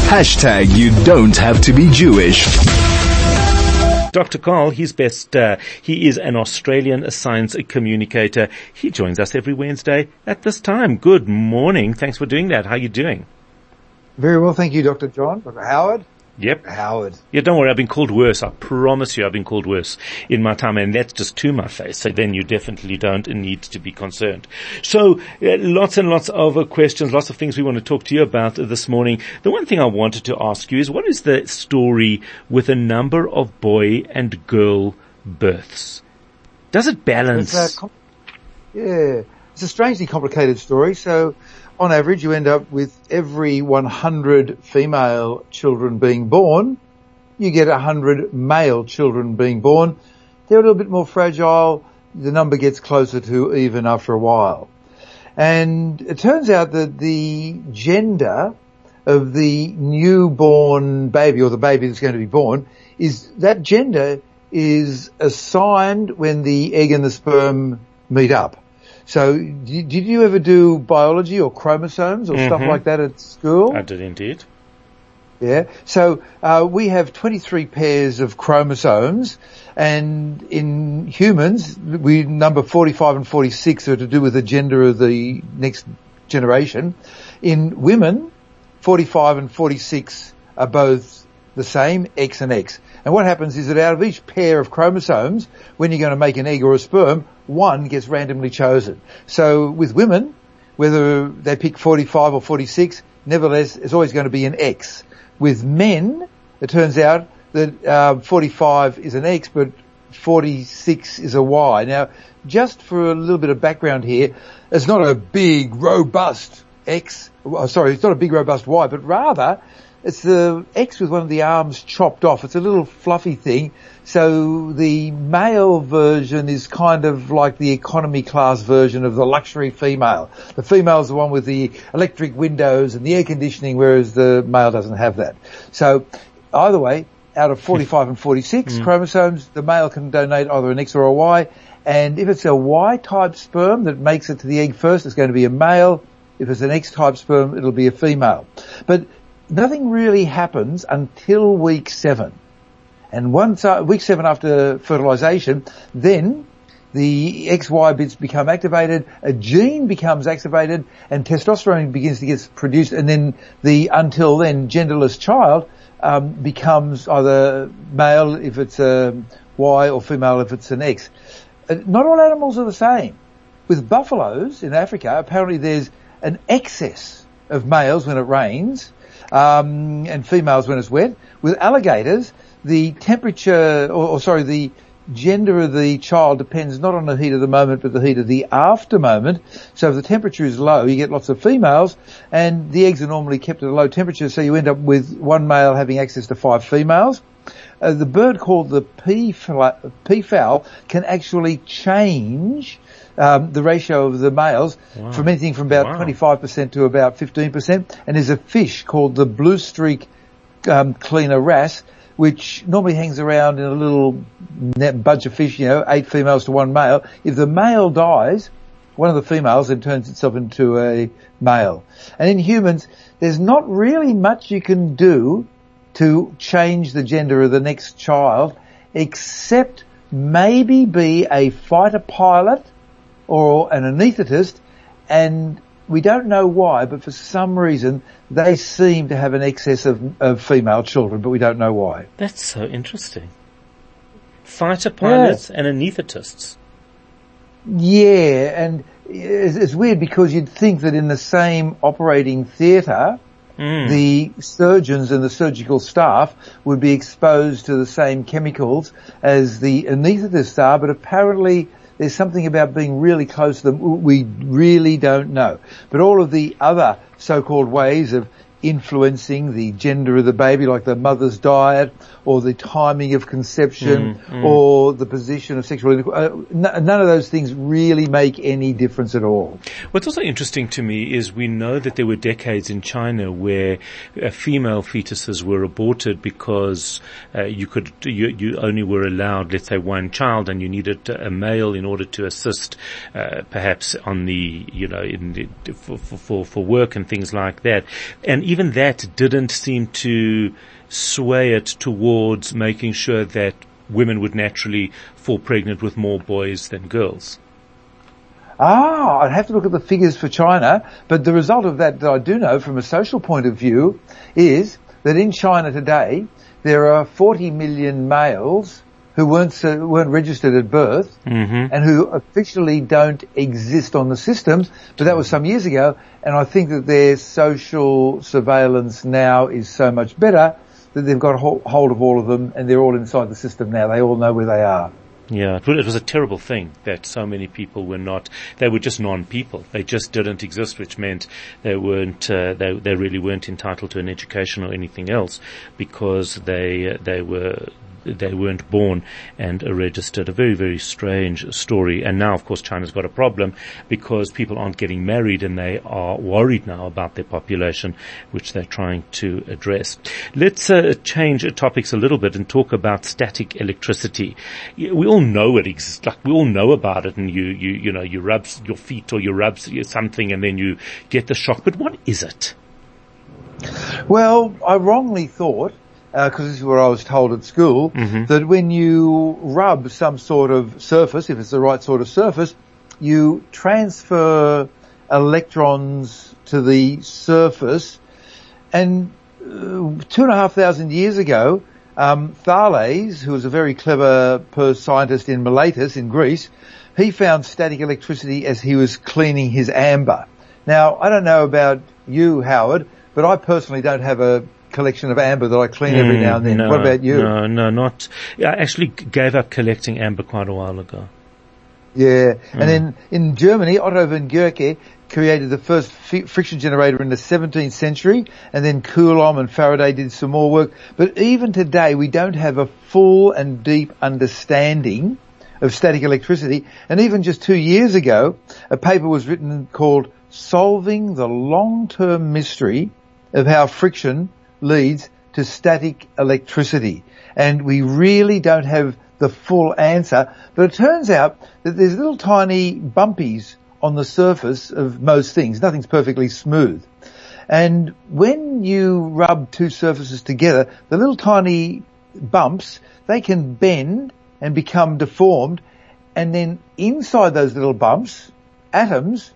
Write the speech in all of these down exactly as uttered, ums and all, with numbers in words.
Hashtag you don't have to be Jewish. Doctor Karl, he's best, uh, he is an Australian science communicator. He joins us every Wednesday at this time. Good morning. Thanks for doing that. How are you doing? Very well, thank you, Doctor John. Doctor Howard? Yep. Howard. Yeah, don't worry, I've been called worse. I promise you I've been called worse in my time, and that's just to my face. So then you definitely don't need to be concerned. So uh, lots and lots of uh, questions, lots of things we want to talk to you about uh, this morning. The one thing I wanted to ask you is, what is the story with a number of boy and girl births? Does it balance? It's a com- yeah, it's a strangely complicated story. So on average, you end up with every one hundred female children being born, you get one hundred male children being born. They're a little bit more fragile. The number gets closer to even after a while. And it turns out that the gender of the newborn baby, or the baby that's going to be born, is that gender is assigned when the egg and the sperm meet up. So, did you ever do biology or chromosomes or mm-hmm. stuff like that at school? I did indeed. Yeah. So, uh, we have twenty-three pairs of chromosomes, and in humans, we number forty-five and forty-six are to do with the gender of the next generation. In women, forty-five and forty-six are both the same, X and X. And what happens is that out of each pair of chromosomes, when you're going to make an egg or a sperm, one gets randomly chosen. So with women, whether they pick forty-five or forty-six, nevertheless, it's always going to be an X. With men, it turns out that uh, forty-five is an X, but forty-six is a Y. Now, just for a little bit of background here, it's not a big, robust X. Oh, sorry, it's not a big, robust Y, but rather it's the X with one of the arms chopped off. It's a little fluffy thing. So the male version is kind of like the economy class version of the luxury female. The female is the one with the electric windows and the air conditioning, whereas the male doesn't have that. So either way, out of forty-five and forty-six mm. chromosomes, the male can donate either an X or a Y. And if it's a Y-type sperm that makes it to the egg first, it's going to be a male. If it's an X-type sperm, it'll be a female. But nothing really happens until week seven. And once, uh, week seven after fertilization, then the X Y bits become activated, a gene becomes activated, and testosterone begins to get produced, and then the, until then, genderless child, um, becomes either male if it's a Y or female if it's an X. Uh, not all animals are the same. With buffaloes in Africa, apparently there's an excess of males when it rains, um, and females when it's wet. With alligators, the temperature, or, or sorry, the gender of the child depends not on the heat of the moment, but the heat of the after moment. So if the temperature is low, you get lots of females, and the eggs are normally kept at a low temperature, so you end up with one male having access to five females. Uh, the bird called the peafowl can actually change Um, the ratio of the males wow. from anything from about wow. twenty-five percent to about fifteen percent. And there's a fish called the blue streak um, cleaner wrasse, which normally hangs around in a little net bunch of fish, you know, eight females to one male. If the male dies, one of the females then turns itself into a male. And in humans, there's not really much you can do to change the gender of the next child, except maybe be a fighter pilot or an anaesthetist, and we don't know why, but for some reason they seem to have an excess of, of female children, but we don't know why. That's so interesting. Fighter pilots yeah. and anaesthetists. Yeah, and it's, it's weird because you'd think that in the same operating theatre, mm. the surgeons and the surgical staff would be exposed to the same chemicals as the anaesthetists are, but apparently there's something about being really close to them we really don't know. But all of the other so-called ways of influencing the gender of the baby, like the mother's diet or the timing of conception mm, mm. or the position of sexual uh, none of those things really make any difference at all. What's also interesting to me is we know that there were decades in China where uh, female fetuses were aborted because uh, you could you, you only were allowed, let's say, one child, and you needed a male in order to assist uh, perhaps on the, you know, in the, for, for for work and things like that. And even that didn't seem to sway it towards making sure that women would naturally fall pregnant with more boys than girls. Ah, I'd have to look at the figures for China, but the result of that that I do know from a social point of view is that in China today, there are forty million males who weren't uh, weren't registered at birth, mm-hmm. and who officially don't exist on the systems, but that was some years ago, and I think that their social surveillance now is so much better that they've got hold of all of them, and they're all inside the system now. They all know where they are. Yeah, it was a terrible thing that so many people were not, they were just non-people. They just didn't exist, which meant they weren't, uh, they, they really weren't entitled to an education or anything else because they, uh, they were, they weren't born and are registered. A very, very strange story. And now, of course, China's got a problem because people aren't getting married and they are worried now about their population, which they're trying to address. Let's uh, change topics a little bit and talk about static electricity. We all know it exists. Like, we all know about it, and you, you, you know, you rub your feet or you rub something and then you get the shock. But what is it? Well, I wrongly thought, because uh, this is what I was told at school, mm-hmm. that when you rub some sort of surface, if it's the right sort of surface, you transfer electrons to the surface. And uh, two and a half thousand years ago, um, Thales, who was a very clever per scientist in Miletus in Greece, he found static electricity as he was cleaning his amber. Now, I don't know about you, Howard, but I personally don't have a collection of amber that I clean every mm, now and then. No, what about you? No, no, not. I actually gave up collecting amber quite a while ago. Yeah, mm. and then in Germany, Otto von Guericke created the first f- friction generator in the seventeenth century, and then Coulomb and Faraday did some more work. But even today, we don't have a full and deep understanding of static electricity. And even just two years ago, a paper was written called Solving the Long-Term Mystery of How Friction Leads to Static Electricity. And we really don't have the full answer, but it turns out that there's little tiny bumpies on the surface of most things. Nothing's perfectly smooth. And when you rub two surfaces together, the little tiny bumps, they can bend and become deformed, and then inside those little bumps, atoms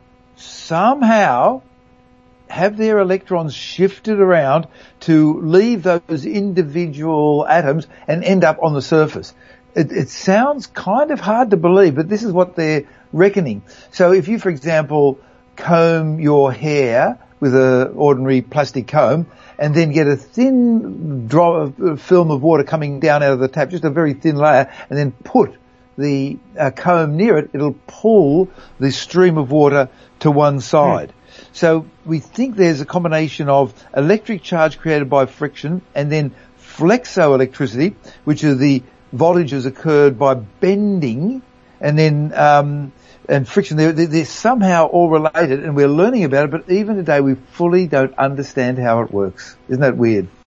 somehow have their electrons shifted around to leave those individual atoms and end up on the surface. It, it sounds kind of hard to believe, but this is what they're reckoning. So if you, for example, comb your hair with an ordinary plastic comb and then get a thin drop of film of water coming down out of the tap, just a very thin layer, and then put the uh, comb near it, it'll pull the stream of water to one side. Mm. So we think there's a combination of electric charge created by friction and then flexoelectricity, which are the voltages occurred by bending, and then um, and friction. They're, they're somehow all related, and we're learning about it. But even today, we fully don't understand how it works. Isn't that weird?